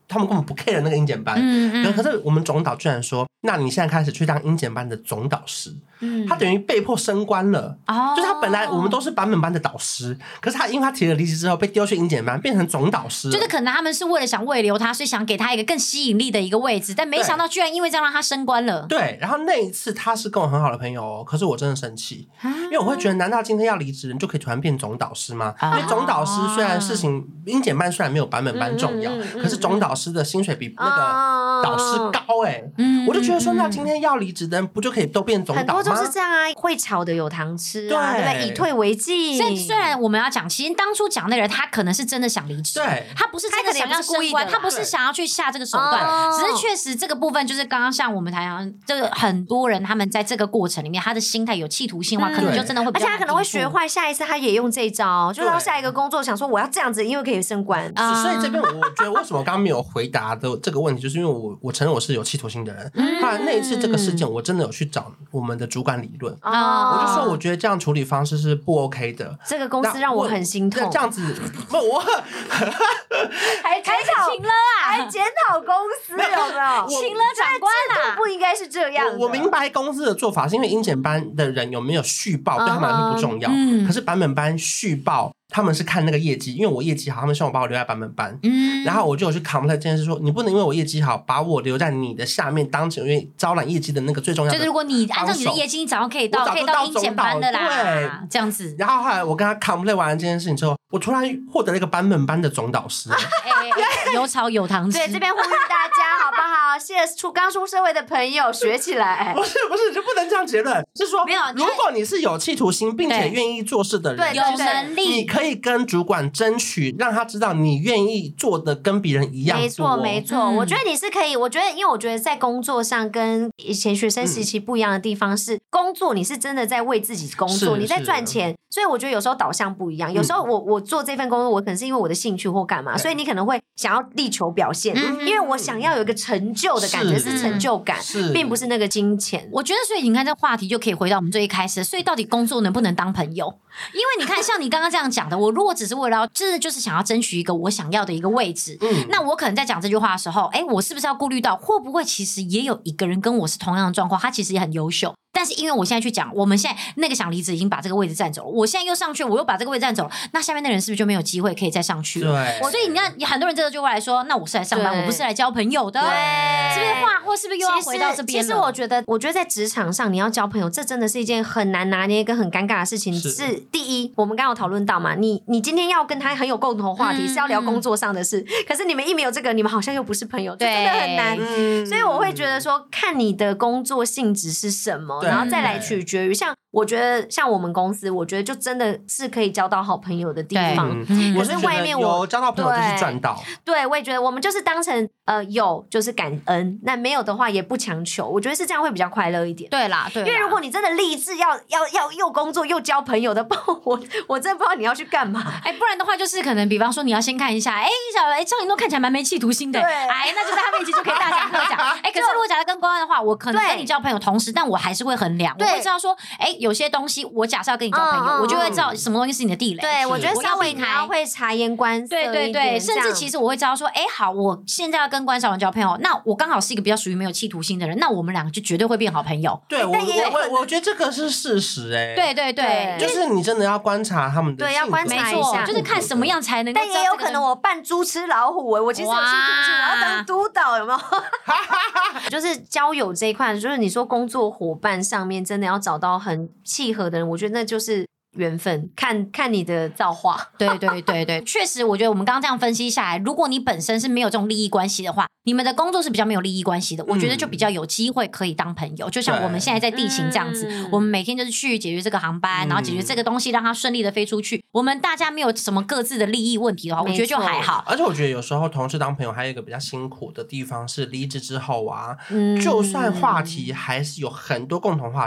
他们根本不 care 那个英检班。可是我们总导居然说，那你现在开始去当英检班的总导师。他等于被迫升官了。就是他本来我们都是版本班的导师，可是他因为他提了离职之后被丢去英检班，变成总导师了。 就是可能他们是为了想慰留他，所以想给他一个更吸引力的一个位置，但没想到居然因为这样让他升官了。 对，然后那一次他是跟我很好的朋友可是我真的生气，因为我会觉得难道今天要离职人就可以突然变总导师吗？因为总导师虽然事情英检班虽然没有版本班重要，可是总导师的薪水比那个导师高我就觉得说那今天要离职的人不就可以都变总导吗？ 很多就是这样啊，会炒的有糖吃啊，对不对？以退为进。 所以虽然我们要讲，其实当初讲那个人他可能是真的想离职， 对， 他不是真的想要升官，他不是想要去下这个手段，只是确实这个部分就是刚刚像我们谈这个很多人他们在这个过程里面，他的心态有企图性的话，可能就真的会比较， 而且他可能会学坏，下一次他也用这一招，就到下一个工作想说我要这样子，因为可以升官。 所以这边我觉得为什么刚刚没有回答的这个问题，就是因为我承认我是有企图心的人。后来那一次这个事件，我真的有去找我们的主管理论，我就说我觉得这样处理方式是不 OK 的。 这个公司让我很心痛。 这样子，我还请了啊，还检讨公司有没有？ 请了长官啊，不应该是这样的。 我明白公司的做法是因为英检班的人有没有续报对他们来说不重要，可是版本班续报他们是看那个业绩，因为我业绩好，他们希望我把我留在版本班。然后我就有去 complain 这件事，说你不能因为我业绩好把我留在你的下面，当成因为招揽业绩的那个最重要的。 就是如果你按照你的业绩，你早上可以到英检班的啦，对，这样子。 然后后来我跟他 complain 完了这件事情之后，我突然获得了一个版本班的总导师。 有炒有糖吃。 对，这边呼吁大家好不好？谢谢刚出社会的朋友学起来。 不是，就不能这样结论，是说如果你是有企图心并且愿意做事的人， 有能力， 你可以跟主管争取，让他知道你愿意做的跟别人一样多。 没错，我觉得你是可以。我觉得，因为我觉得在工作上跟以前学生时期不一样的地方是，工作你是真的在为自己工作，你在赚钱，所以我觉得有时候导向不一样。有时候我做这份工作，我可能是因为我的兴趣或干嘛，所以你可能会想要力求表现，因为我想要有一个成就的感觉，是成就感，并不是那个金钱。 我觉得，所以你看这话题就可以回到我们最一开始，所以到底工作能不能当朋友？因为你看，像你刚刚这样讲的，我如果只是为了真的就是想要争取一个我想要的一个位置，那我可能在讲这句话的时候，我是不是要顾虑到会不会其实也有一个人跟我是同样的状况，他其实也很优秀，但是因为我现在去讲，我们现在那个想离职已经把这个位置占走了，我现在又上去，我又把这个位置占走了，那下面的人是不是就没有机会可以再上去了？对，所以你看，很多人这个就会来说，那我是来上班，我不是来交朋友的，是不是话或是不是又要回到这边了？ 其实我觉得在职场上你要交朋友，这真的是一件很难拿捏跟很尴尬的事情。是第一，我们刚刚有讨论到嘛，你今天要跟他很有共同话题，是要聊工作上的事，可是你们一没有这个，你们好像又不是朋友，这真的很难。所以我会觉得说，看你的工作性质是什么，然后再来取决于像。我觉得像我们公司，我觉得就真的是可以交到好朋友的地方。 可是外面我交到朋友就是赚到。对， 我也觉得我们就是当成有就是感恩，那没有的话也不强求。我觉得是这样会比较快乐一点。 对啦，对啦。 因为如果你真的立志要又工作又交朋友的，我真的不知道你要去干嘛。 不然的话就是可能比方说你要先看一下，张云东看起来蛮没企图心的，那就在他面前就可以大讲特讲。可是如果假设跟公安的话，我可能跟你交朋友同时，但我还是会衡量，我会知道说，有些东西我假设要跟你交朋友，我就会知道什么东西是你的地雷。 对，我觉得稍微你要会察言观色一点。 对，甚至其实我会知道说，好，我现在要跟关少文交朋友，那我刚好是一个比较属于没有企图心的人，那我们两个就绝对会变好朋友。 对，我觉得这个是事实。 对， 就是你真的要观察他们的性格， 对，要观察一下， 就是看什么样才能够。 但也有可能我扮猪吃老虎，我其实有企图心，我要当督导，有没有？就是交友这一块，就是你说工作伙伴上面真的要找到很契合的人，我觉得那就是缘分，看你的造化。 对，确实，我觉得我们刚刚这样分析下来，如果你本身是没有这种利益关系的话，你们的工作是比较没有利益关系的，我觉得就比较有机会可以当朋友。就像我们现在在地勤这样子，我们每天就是去解决这个航班，然后解决这个东西，让它顺利的飞出去。我们大家没有什么各自的利益问题的话，我觉得就还好。 而且我觉得有时候同事当朋友还有一个比较辛苦的地方是离职之后啊，就算话题还是有很多共同话题，可是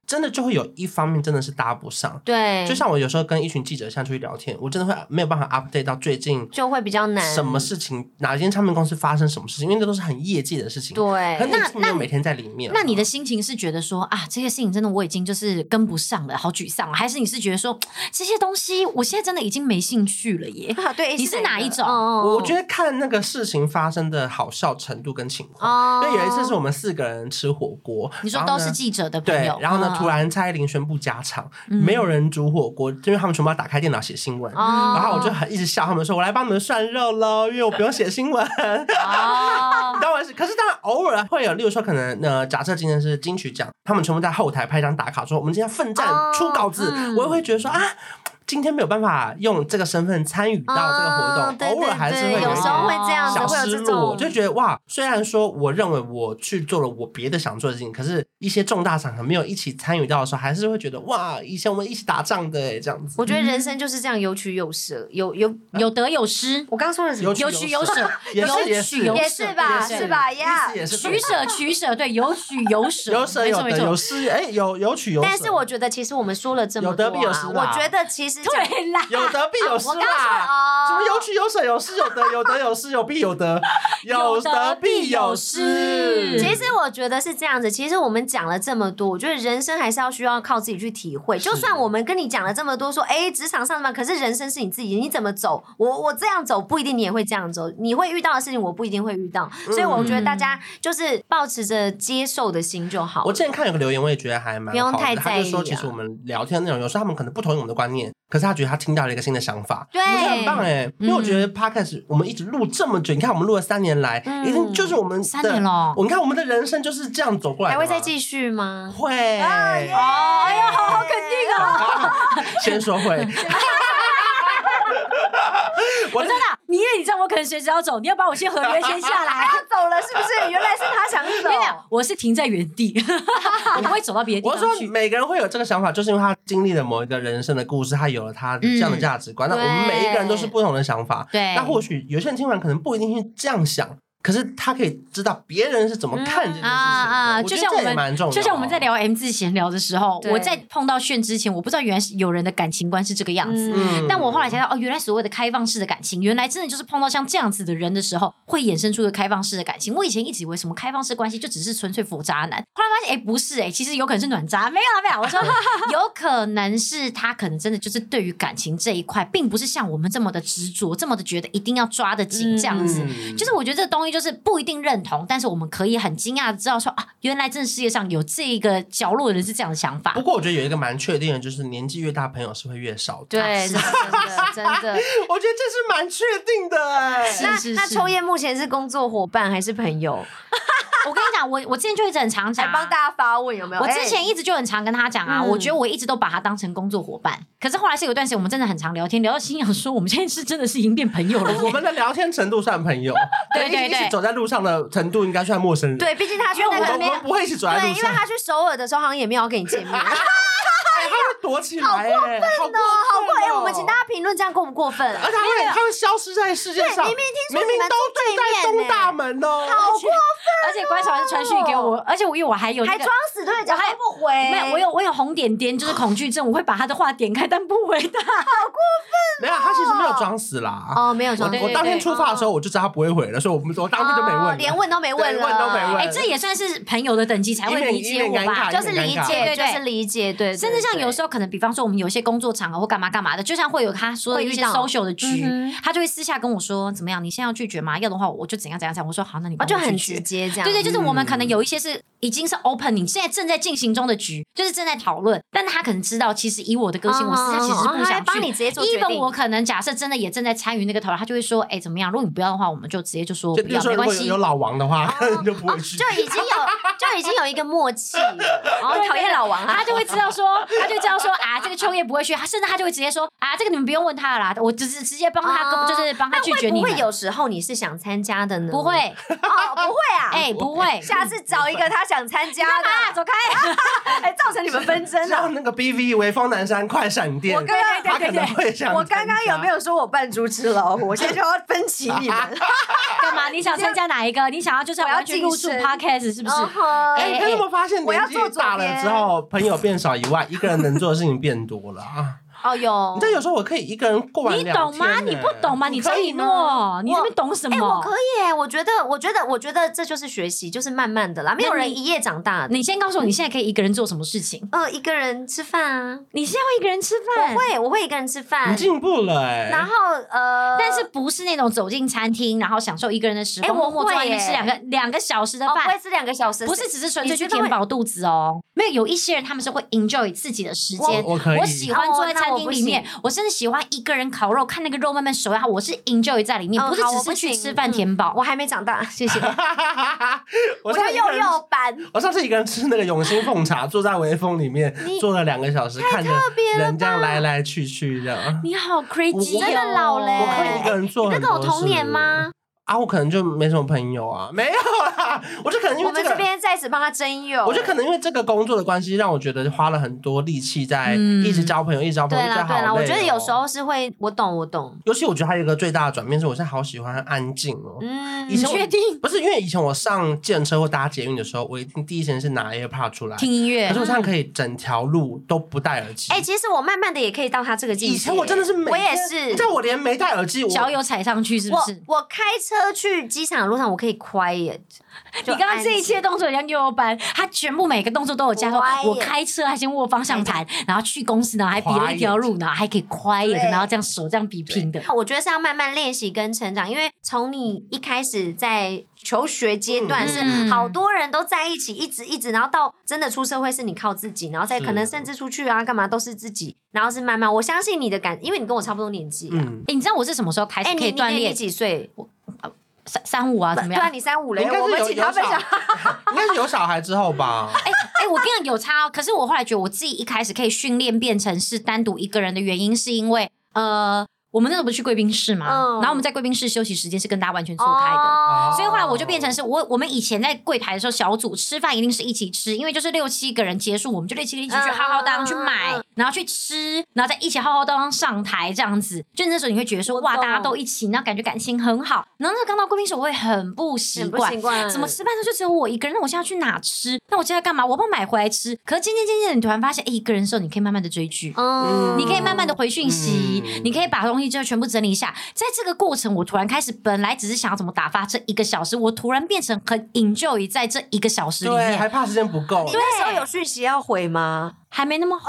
真的就会有一方面真的是搭不上。 对， 就像我有时候跟一群记者像出去聊天，我真的会没有办法 update 到最近就会比较难， 什么事情哪间唱片公司发生什么事情，因为这都是很业界的事情。 对， 可是你每天在里面， 那你的心情是觉得说啊，这些事情真的我已经就是跟不上了，好沮丧，还是你是觉得说这些东西我现在真的已经没兴趣了耶？ 对， 你是哪一种？ 我觉得看那个事情发生的好笑程度跟情况。因为有一次是我们4个人吃火锅， 你说都是记者的朋友， 对，然后呢，突然蔡依林宣布加场，没有人煮火锅，因为他们全部要打开电脑写新闻，然后我就一直笑他们说，我来帮你们涮肉咯，因为我不用写新闻。当然是，可是当然偶尔会有，例如说可能假设今天是金曲奖，他们全部在后台拍张打卡，说我们今天奋战出稿子，我也会觉得说啊。今天没有办法用这个身份参与到这个活动，偶尔还是会有时候会这样子， 小失落，就觉得哇，虽然说我认为我去做了我别的想做的事情，可是一些重大场合没有一起参与到的时候，还是会觉得哇，以前我们一起打仗的这样子。 我觉得人生就是这样，有取有舍， 有得有失。 我刚刚说的是有取有舍， 有取有舍， 也是吧？是吧？呀， 取舍，对，有取有舍， 有舍有得有失，有取有舍。 但是我觉得其实我们说了这么多， 有得必有失， 我觉得其实对啦。 有得必有失啦，什么有取有舍有失有得，有得有失有必有得，有得必有失。 其实我觉得是这样子，其实我们讲了这么多，我觉得人生还是要需要靠自己去体会。就算我们跟你讲了这么多，说职场上嘛，可是人生是你自己，你怎么走，我这样走不一定你也会这样走，你会遇到的事情我不一定会遇到，所以我觉得大家就是抱持着接受的心就好了。 我之前看有个留言，我也觉得还蛮好的， 不用太在意。 他就说，其实我们聊天的内容，有时候他们可能不同意我们的观念，可是他觉得他听到了一个新的想法， 对， 我觉得很棒因为我觉得 podcast 我们一直录这么久，你看我们录了3年来，一定就是我们的 3年了。 你看我们的人生就是这样走过来的。 还会再继续吗？ 会。 哎呀，好肯定哦。 先说会。 我真的，你以为你知道我可能随时要走，你要把我先合约签下来。 要走了是不是？原来是他想走。 我是停在原地，我不会走到别的地方去。 我说每个人会有这个想法，就是因为他经历了某一个人生的故事，他有了他这样的价值观。那我们每一个人都是不同的想法。 对。 那或许有些人听完可能不一定是这样想。可是他可以知道别人是怎么看这件事情就像我们，就像我们在聊 M 字闲聊的时候，我在碰到炫之前，我不知道原来有人的感情观是这个样子。但我后来才知道，原来所谓的开放式的感情，原来真的就是碰到像这样子的人的时候，会衍生出的开放式的感情。我以前一直以为什么开放式关系就只是纯粹佛渣男，后来发现不是其实有可能是暖渣。没有，我说有可能是他可能真的就是对于感情这一块，并不是像我们这么的执着，这么的觉得一定要抓得紧这样子。就是我觉得这东西就是不一定认同，但是我们可以很惊讶的知道说原来真的世界上有这个角落的人是这样的想法。 不过我觉得有一个蛮确定的，就是年纪越大朋友是会越少的。 对，真的我觉得这是蛮确定的。 那秋叶目前是工作伙伴还是朋友？ 我跟你讲，我之前就一直很常讲， 还帮大家发问有没有？ 我之前一直就很常跟他讲我觉得我一直都把他当成工作伙伴。可是后来是有一段时间我们真的很常聊天，聊到心想说我们现在是真的是已经变朋友了。 我们的聊天程度算朋友， 对， 一起走在路上的程度应该算陌生人。 对，毕竟他去那个我们不会一起走在路上。 对，因为他去首尔的时候好像也没有要跟你见面。 他会躲起来， 好过分哦！我们请大家评论这样过不过分？ 而且他会消失在世界上。 明明听说你们都住在东大门哦， 好过分！ 而且关晓雯传讯给我，而且因为我还有还装死对讲，还不回。 没有，我有红点点，就是恐惧症，我会把他的话点开，但不回他。好过分！ 没有，他其实没有装死啦。 没有装死。 我当天出发的时候我就知道他不会回了，所以我当天就没问， 连问都没问了， 问都没问。 这也算是朋友的等级才会理解我吧？ 就是理解，就是理解，对。 甚至像有时候可能，比方说我们有些工作场合或干嘛干嘛的，就像会有他说的一些 social 的局，他就会私下跟我说怎么样，你现在要拒绝吗？要的话我就怎样。我说好，那你就很直接这样。 对，就是我们可能有一些是已经是 open， 你现在正在进行中的局，就是正在讨论，但他可能知道，其实以我的个性，我私下其实不想去， 帮你直接做决定。 even我可能假设真的也正在参与那个讨论，他就会说，怎么样？如果你不要的话，我们就直接就说不要，没关系。 有老王的话，就不会去。 就已经有一个默契了。然后讨厌老王， 他就会知道说，这个秋叶不会去，甚至他就会直接说这个你们不用问他了啦，我只是直接帮他，就是帮他拒绝你。 会不会有时候你是想参加的呢？ 不会， 不会啊， 不会。 下次找一个他想想参加的， 走开！ 造成你们纷争了。 那个 BV 微风南山快闪电， 我刚刚他可能会想， 我刚刚有没有说我扮猪吃老虎？我现在就要分歧你们。 干嘛？你想参加哪一个？你想要就是完全入驻 podcast 是不是？ 你有没有发现年纪大了之后，朋友变少以外，一个人能做的事情变多了啊？ 哦哟， 你知道有时候我可以一个人过完2天， 你懂吗？你不懂吗？你张以诺，你那边懂什么？ 我可以耶，我觉得这就是学习，就是慢慢的啦，没有人一夜长大的。 你先告诉我，你现在可以一个人做什么事情？ 一个人吃饭啊。 你现在会一个人吃饭？ 我会一个人吃饭。 你进步了哎。 然后但是不是那种走进餐厅，然后享受一个人的时光，默默坐在那边吃2个小时的饭？ 不会吃2个小时， 不是只是纯粹去填饱肚子哦。没有，有一些人他们是会 enjoy 自己的时间。我喜欢坐在餐厅里面，我甚至喜欢一个人烤肉，看那个肉慢慢熟，然后我是 enjoy 在里面，不是只是去吃饭填饱。 我还没长大，谢谢。 我就幼幼班。 我上次一个人吃那个永兴凤茶，坐在微风里面坐了2个小时，看着人这样来来去去这样。 你好 crazy， 真的老嘞！ 我可以一个人做很多事。 你跟我同年吗？ 我可能就没什么朋友啊，没有啦。我就可能因为我们这边在此帮他征友。 我就可能因为这个工作的关系，让我觉得花了很多力气在一直交朋友，一直交朋友。 对啦，我觉得有时候是会，我懂。 尤其我觉得还有一个最大的转变是，我现在好喜欢安静哦。 以前确定不是因为以前我上电车或搭捷运的时候，我一定第一时间是拿 AirPod 出来听音乐。 可是我现在可以整条路都不戴耳机。 其实我慢慢的也可以到他这个境界。 以前我真的是我也是， 你知道我连没戴耳机， 脚有踩上去是不是？ 我开车去机场的路上，我可以 quiet。 你刚刚这一切动作像幼幼班，他全部每个动作都有加说，我开车还先握方向盘，然后去公司呢还比了一条路呢，还可以 quiet， 然后这样手这样比拼的。 我觉得是要慢慢练习跟成长，因为从你一开始在求学阶段是好多人都在一起，一直，然后到真的出社会是你靠自己，然后再可能甚至出去啊干嘛都是自己，然后是慢慢。我相信你的因为你跟我差不多年纪啊。 你知道我是什么时候开始可以锻炼？ 你几岁 ？35啊，怎么样？ 对啊，你35了， 我们请他分享。 应该是有小孩之后吧？ 我跟你讲有差，可是我后来觉得我自己一开始可以训练变成是单独一个人的原因，是因为我们那时候不是去贵宾室嘛，然后我们在贵宾室休息时间是跟大家完全错开的，所以后来我就变成是我们以前在柜台的时候小组吃饭一定是一起吃，因为就是6、7个人结束，我们就6、7个人一起去浩浩荡荡去买，然后去吃，然后再一起浩浩荡荡上台这样子。就那时候你会觉得说哇，大家都一起，然后感觉感情很好。然后那刚到贵宾室我会很不习惯，怎么吃饭的时候就只有我一个人，那我现在要去哪吃？那我现在干嘛？我帮买回来吃。可是渐渐的你突然发现，一个人的时候你可以慢慢的追剧，你可以慢慢的回讯息，你可以把东西就全部整理一下。在这个过程我突然开始本来只是想要怎么打发这1个小时，我突然变成很 enjoy 在这1个小时里面。 对，还怕时间不够。 你那时候有讯息要回吗？ 还没那么好。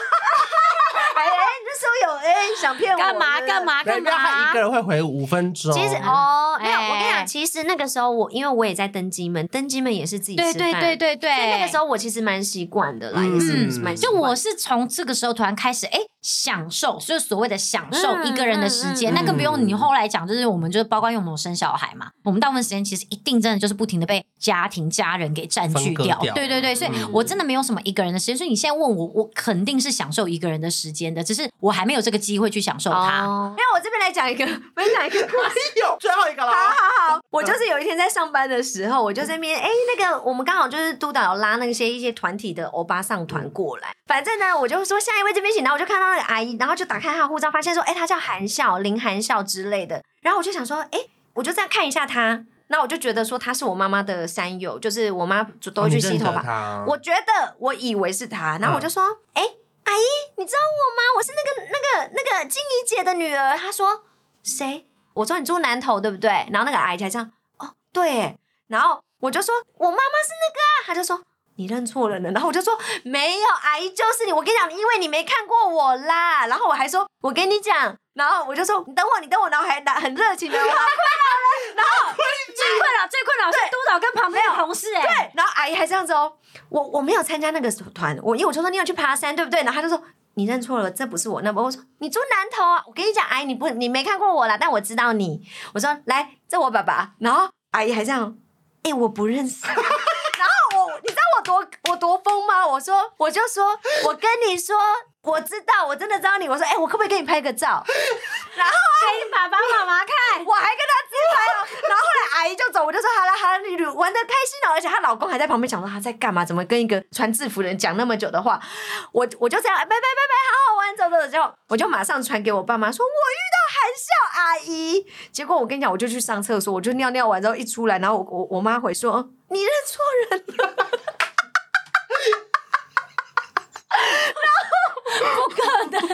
那时候有想骗我干嘛？ 他一个人会回5分钟。 其实没有，我跟你讲，其实那个时候因为我也在登机门也是自己吃饭， 对， 所以那个时候我其实蛮习惯的啦，也是蛮习惯。 就我是从这个时候突然开始享受，就是所谓的享受一个人的时间。那更不用你后来讲，就是我们就是包括因为我们有生小孩嘛，我们大部分时间其实一定真的就是不停的被家人给占据掉。对，所以我真的没有什么一个人的时间。所以你现在问我，我肯定是享受一个人的时间的，只是我还没有这个机会去享受它。 那我这边来讲分享一个故事。 有最后一个了。 好，我就是有一天在上班的时候，我就在那边那个我们刚好就是督导有拉那些一些团体的欧巴桑团过来，反正呢我就说下一位这边请，然后我就看到那个阿姨，然后就打开她的护照，发现说她叫韩笑林韩笑之类的，然后我就想说我就这样看一下她。那我就觉得说她是我妈妈的山友，就是我妈都会去洗头发，我以为是她，然后我就说阿姨你知道我吗？我是那个静怡姐的女儿。她说谁？我说你住南投对不对？然后那个阿姨才这样对，然后我就说我妈妈是那个啊，她就说你认错人了，然后我就说没有，阿姨就是你，我跟你讲，因为你没看过我啦。然后我还说我跟你讲，然后我就说你等我，然后还很热情的我然后最困扰是督导跟旁边的同事对，然后阿姨还这样子我没有参加那个团，因为我就说你有去爬山对不对？然后他就说你认错了，这不是我。那我说你住南投啊，我跟你讲，阿姨你没看过我啦，但我知道你。我说来，这我爸爸。然后阿姨还这样，我不认识。然后你知道我多疯吗？我就说，我跟你说， 我知道，我真的知道你。我说，我可不可以给你拍个照？然后给爸爸妈妈看， 我还跟他自拍哦。然后后来阿姨就走，我就说好了，你玩得开心哦。而且她老公还在旁边讲说她在干嘛，怎么跟一个穿制服的人讲那么久的话。我就这样，拜，好好玩，走。之后我就马上传给我爸妈说，我遇到含笑阿姨。结果我跟你讲，我就去上厕所，我就尿完之后一出来，然后我妈回说你认错人了。 不可能。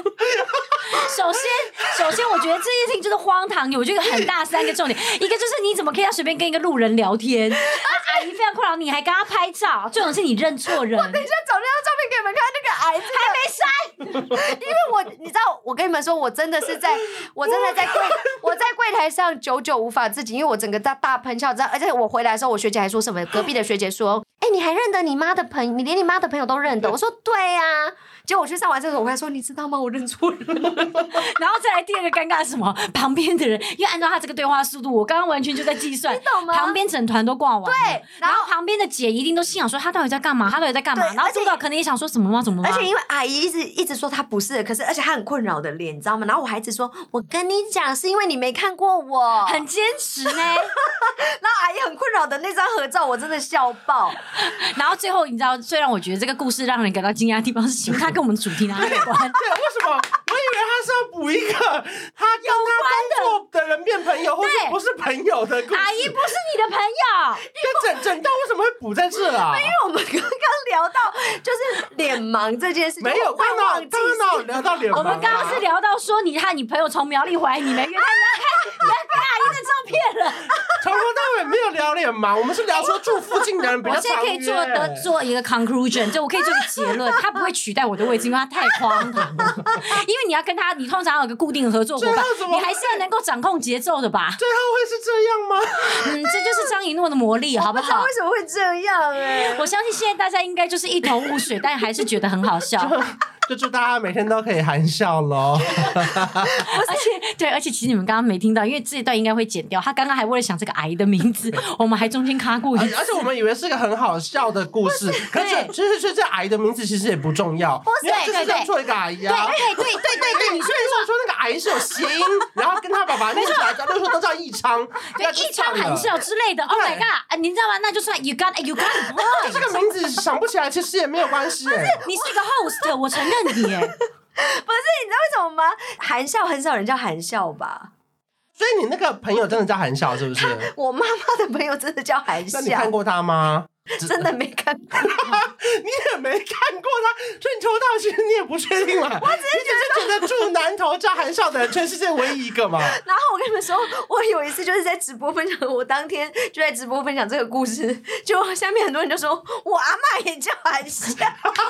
首先，我觉得这件事情就是荒唐。我觉得很大3个重点，一个就是你怎么可以随便跟一个路人聊天？阿姨非常困扰，你还跟她拍照，这种是你认错人。 我等一下找那张照片给你们看，那个阿姨还没删，因为你知道，我跟你们说，我真的在柜台上久久无法自己，因为我整个大喷笑，而且我回来的时候，我学姐还说什么，隔壁的学姐说，你还认得你妈的朋友，你连你妈的朋友都认得。我说对啊。结果我去上完厕所，我还说你知道吗？我认错人了。 然后再来第2个尴尬是什么？旁边的人，因为按照他这个对话速度，我刚刚完全就在计算， 你懂吗？ 旁边整团都逛完了， 对， 然后旁边的姐一定都心想说他到底在干嘛？然后督导可能也想说什么吗？ 而且因为阿姨一直说她不是，可是而且她很困扰的脸，你知道吗？然后我还一直说，我跟你讲，是因为你没看过我， 很坚持呢。 然后阿姨很困扰的那张合照，我真的笑爆。 然后最后你知道，最让我觉得这个故事让人感到惊讶的地方是，请问他跟我们主题哪里有关？ 对，为什么？我以为他是要补一个他跟他工作的人变朋友，或是不是朋友的故事。 阿姨不是你的朋友， 整段为什么会补在这啊？ 因为我们刚刚聊到就是脸盲这件事情， 没有，刚刚聊到脸盲。 我们刚刚是聊到说你和你朋友从苗栗回来，你没约他，你要看阿姨的照片了。 从头到尾没有聊脸盲，我们是聊说住附近的人比较常约。 我现在可以做一个 conclusion， 就我可以做个结论，他不会取代我的位置，因为他太荒唐了。因为你要跟他，你通常有个固定的合作伙伴，你还是要能够掌控节奏的吧？ 最后会是这样吗？ 这就是张一诺的魔力，好不好？ 为什么会这样？ 我相信现在大家应该就是一头雾水，但还是觉得很好笑。 就祝大家每天都可以含笑咯。 而且其实你们刚刚没听到，因为这一段应该会剪掉。他刚刚还为了想这个阿姨的名字，我们还中间卡过一次。 而且我们以为是个很好笑的故事，可是就是这阿姨的名字其实也不重要，因为就是认错一个阿姨啊。 对， 你虽然说那个阿姨是有谐音，然后跟他爸爸念起来，就说都叫义昌， 对，义昌含笑之类的。Oh my god， 你知道吗？那就算 you got it point。 这个名字想不起来，其实也没有关系。 你是一个 host， 我承认你耶。 不是，你知道为什么吗？含笑很少人叫含笑吧？ 所以你那个朋友真的叫含笑是不是？ 我妈妈的朋友真的叫含笑。 那你看过他吗？ 真的没看过。 你也没看过他，所以你抽到其实你也不确定嘛。我只是觉得住南投叫含笑的人全世界唯一一个嘛。 然后我跟你们说，我有一次就是在直播分享，我当天就在直播分享这个故事，就下面很多人就说我阿嬷也叫含笑。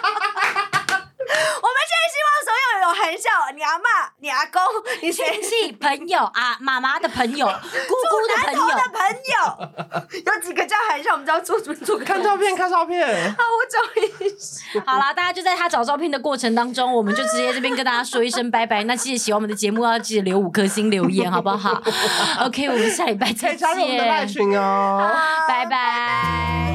我们现在希望所有含笑，你阿嬷、你阿公、你亲戚、朋友啊，妈妈的朋友、姑姑的朋友， 有几个叫含笑？我们知道做看照片。 好，我找一下。 好啦，大家就在他找照片的过程当中，我们就直接这边跟大家说一声拜拜。那记得喜欢我们的节目，要记得留5颗星留言，好不好？OK， 我们下礼拜再见。 可以加入我们的赖群哦， 拜拜。